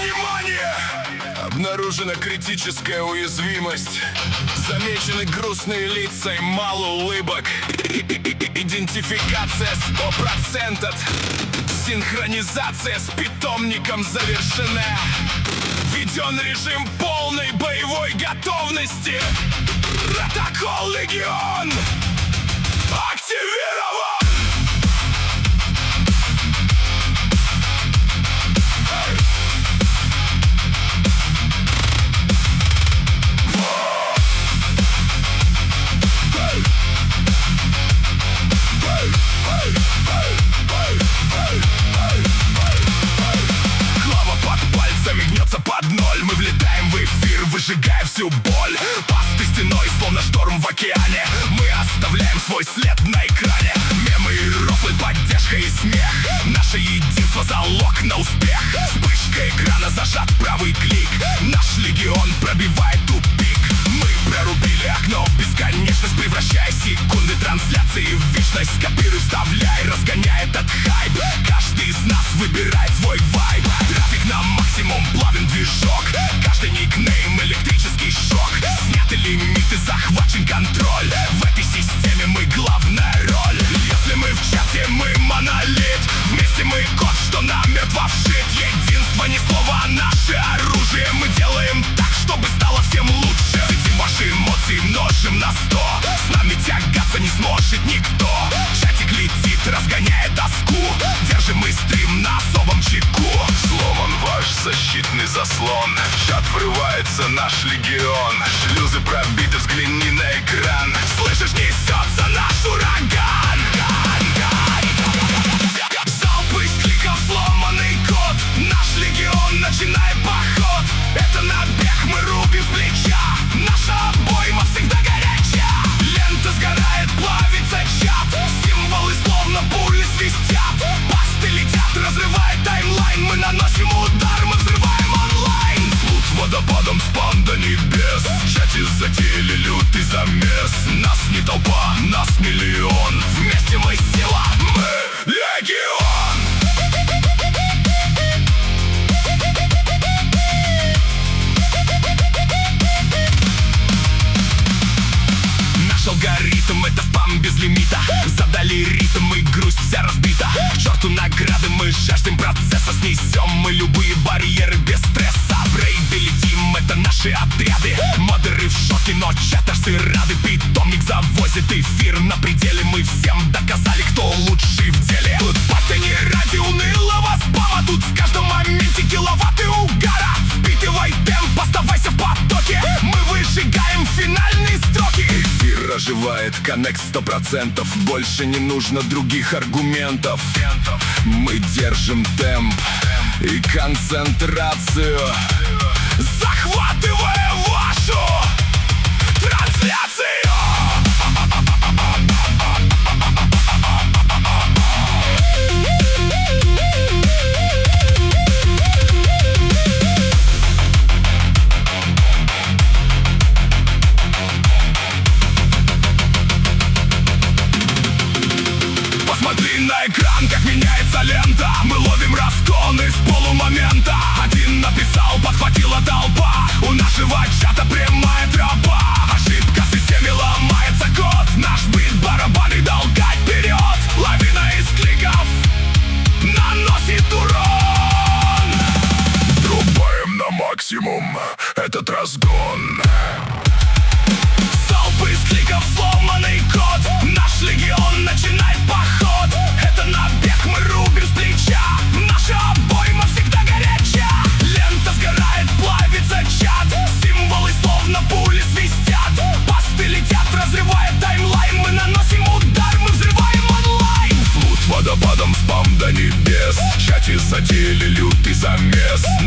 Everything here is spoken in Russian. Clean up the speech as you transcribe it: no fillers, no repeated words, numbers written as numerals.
Внимание! Обнаружена критическая уязвимость. Замечены грустные лица и мало улыбок. Идентификация 100%. Синхронизация с питомником завершена. Введен режим полной боевой готовности. Протокол Легион активирован! Клава под пальцами гнется под ноль. Мы влетаем в эфир, выжигая всю боль. Пасты стеной, словно шторм в океане. Мы оставляем свой след на экране. Мемы и рофлы, поддержка и смех. Наше единство — залог на успех. Вспышка экрана, зажат правый клик. Наш легион пробивает тупик. Мы прорубили окно в бесконечность, превращая секунды трансляции в вечность. Копируй, вставляй, разгоняй этот хайп. Каждый из нас выбирает свой вайб. Трафик на максимум, плавен движок. Каждый никнейм — электрический шок. Сняты лимиты, захвачен контроль. В этой системе мы главная роль. Если мы в чате, мы монолит. Вместе мы код, что намертво вшит. Единство, ни слова, а наше оружие. Мы делаем так, чтобы стало всем лучше. Эти ваши эмоции множим на 100. С нами тягаться не сможет никто. Чатик летит, разгоняя тоску. Держим мы стрим на особом чеку. Сломан ваш защитный заслон. В чат врывается наш легион. Шлюзы пробиты, взгляни на экран. Слышишь, несется наш ураган. Залпы из кликов, сломанный код. Наш легион, начинай поход. Это набег, мы рубим с плеча. Наша обойма всегда горяча. Лента сгорает, плавится чат. Символы словно пули свистят. Пасты летят, разрывает таймлайн. Мы наносим удар, мы взрываем онлайн. Флут водопадом спам до небес. В чате затеяли лютый замес. Нас не толпа, нас миллион. Вместе мы сила, мы легион. Наш алгоритм — это спам без лимита. Задали ритм и грусть вся разбита. К черту награды, мы жаждем процесса. Снесем мы любые барьеры без стресса. В рейды летим, это наши отряды. Модеры в шоке, но чаттерсы рады. Питомник завозит эфир на пределе. Мы всем доказали, кто лучший в деле. Тут пасты не ради унылого спама. Тут в каждом моменте киловатты угара. Впитывай темп, оставайся в потоке. Мы выжигаем финальные строки. Эфир оживает, коннект 100%. Больше не нужно других аргументов. Мы держим темп и концентрацию, захватывая вашу трансляцию. Посмотри на экран, как меняется лента. Мы ловим разгоны с полумомента. Один написал, подхватила толпа. У нашего чата прямая тропа. Ошибка в системе, ломается код. Наш бит барабаны долгать вперед. Лавина из кликов наносит урон. Трубаем на максимум этот разгон. Залпы из кликов, сломанный код. Наш легион, начинай поход. Это набег, мы рубим с плеча. Наша обойма всегда горяча. Лента сгорает, плавится чат. Символы словно пули свистят. Пасты летят, разрывая таймлайн. Мы наносим удар, мы взрываем онлайн. Флут водопадом спам до небес. В чате затеяли лютый замес.